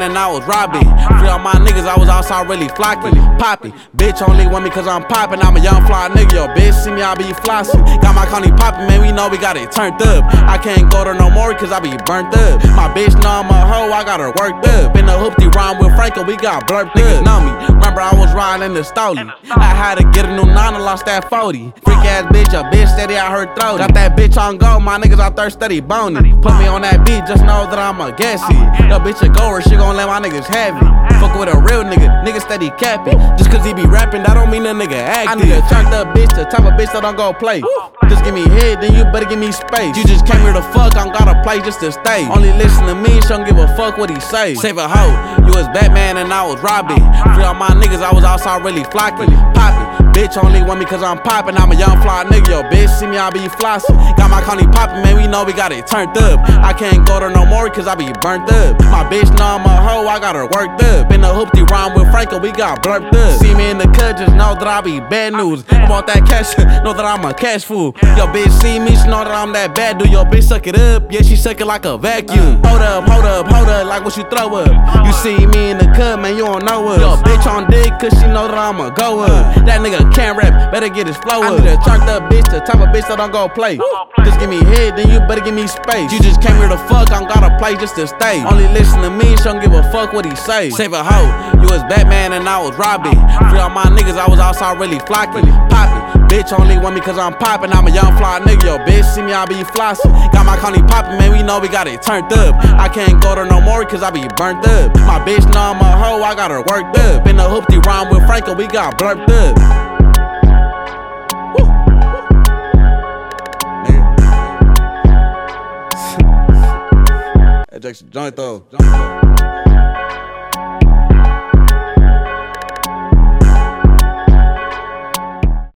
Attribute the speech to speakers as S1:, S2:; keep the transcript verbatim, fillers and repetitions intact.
S1: Batman and I was Robbie. Free all my niggas, I was outside really flocking. Poppy, bitch only want me cause I'm poppin'. I'm a young fly nigga, yo bitch see me, I be flossin'. Got my county poppin', man, we know we got it turned up. I can't go to no more cause I be burnt up. My bitch know I'm a hoe, I got her worked up. In the hoopty rhyme with Franco, we got blurped up. Niggas know me, remember I was riding in the Stoli. I had to get a new nine and lost that forty. Freak ass bitch, a bitch steady out her throat. Got that bitch on go, my niggas out there steady boning. Put me on that beat, just know that I'm a gassy. Yo bitch a goer, she gon' let my niggas have it. Fuck with a real nigga, nigga steady capping. Just cause he be rapping, that don't mean a nigga acting. I need a turned up bitch, the type of bitch that don't go play. Just give me head, then you better give me space. You just came here to fuck, I don't got a place just to stay. Only listen to me, she don't give a fuck what he say. Save a hoe, you was Batman and I was Robbie. Free all my niggas, I was outside really flocking. Poppin', bitch only want me cause I'm poppin'. I'm a young fly nigga, yo bitch see me, I be flossin'. Got my county poppin', man, we know we got it turned up. I can't go to no more cause I be burnt up. My bitch know I'm a hoe, I got her worked up. In the hoopty rhyme with Franco, we got blurped up. See me in the cut, just know that I be bad news. I want that cash, know that I'm a cash fool. Yo bitch see me, she know that I'm that bad dude. Yo bitch suck it up, yeah she suck it like a vacuum. Hold up, hold up, hold up, like what you throw up. You see me in the cut, man, you don't know us. Yo bitch on dick, cause she know that I'm a go up. That nigga can't rap, better get his flow up. I need a turned up bitch, the type of bitch that don't go play. Just give me head, then you better give me space. You just came here to fuck, I don't got a place just to stay. Only listen to me, she don't give a fuck what he say. Save a hoe, you was Batman and I was Robbie. Free all my niggas, I was outside really flocking. Poppin', bitch only want me cause I'm poppin'. I'm a young fly nigga, yo bitch see me, I be flossin'. Got my county poppin', man, we know we got it turned up. I can't go to no more cause I be burnt up. My bitch know I'm a hoe, I got her worked up. In the hoopty rhyme with Franco, we got blurped up. That Jackson joint though.